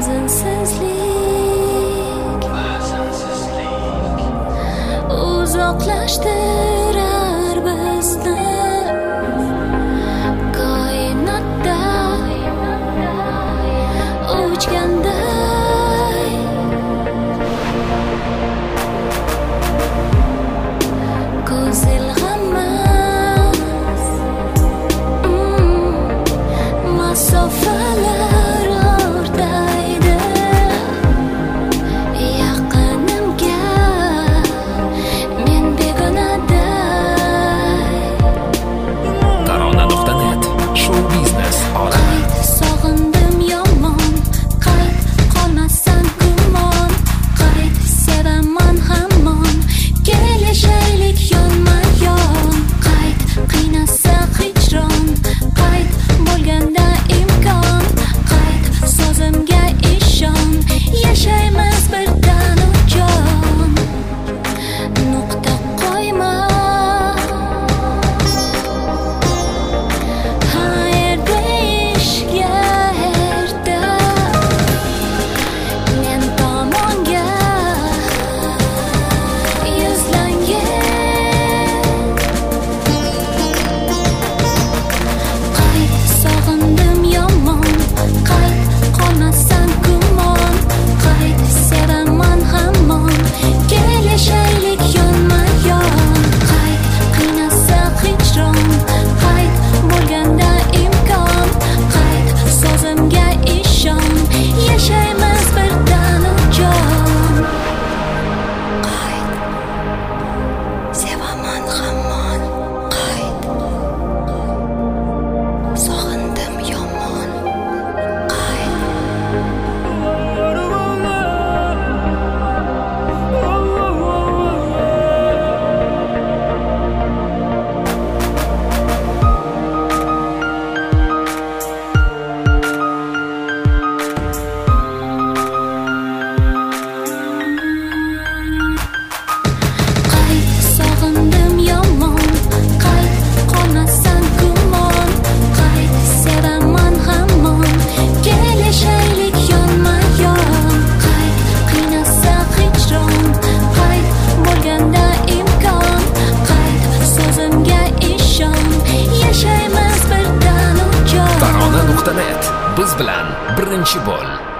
uzoqlashtirar bizni koinotda uchganday. Ko'z ilg'amas masofalar o'rtaydi yaqinimga men begonaday. Tarona.net Show biznes olami. Sog'indim yomon, qayt qolmasan gumon, qayt sevaman hamon, kelishaylik yonma-yon, qayt qiynasa hijron, qayt bo'lganda imkon, qayt so'zimga ishon, yashaymiz birdan ujon. Nuqta qo'yma hayerda ishga erta, men tomonga yuzlangan. Qayt sog'indim yomon, qayt qolmasan gumon, qayt sevaman hamon, kelishaylik yonma-yon, qayt qiynasa hijron, qayt bo'lganda imkon, qayt so'zimga ishon, yashaymiz birdan ujon. Qayt sevaman hamon, qayt sog'indim yomon, qayt. Qayt sog'indim yomon, qayt qolmasan gumon, qayt sevaman hamon, kelishaylik yonma-yon, qayt qiynasa hijron, qayt bo'lganda imkon, qayt so'zimga ishon, yashaymiz birdan ujon. Tarona.net biz bilan birinchi bo'l.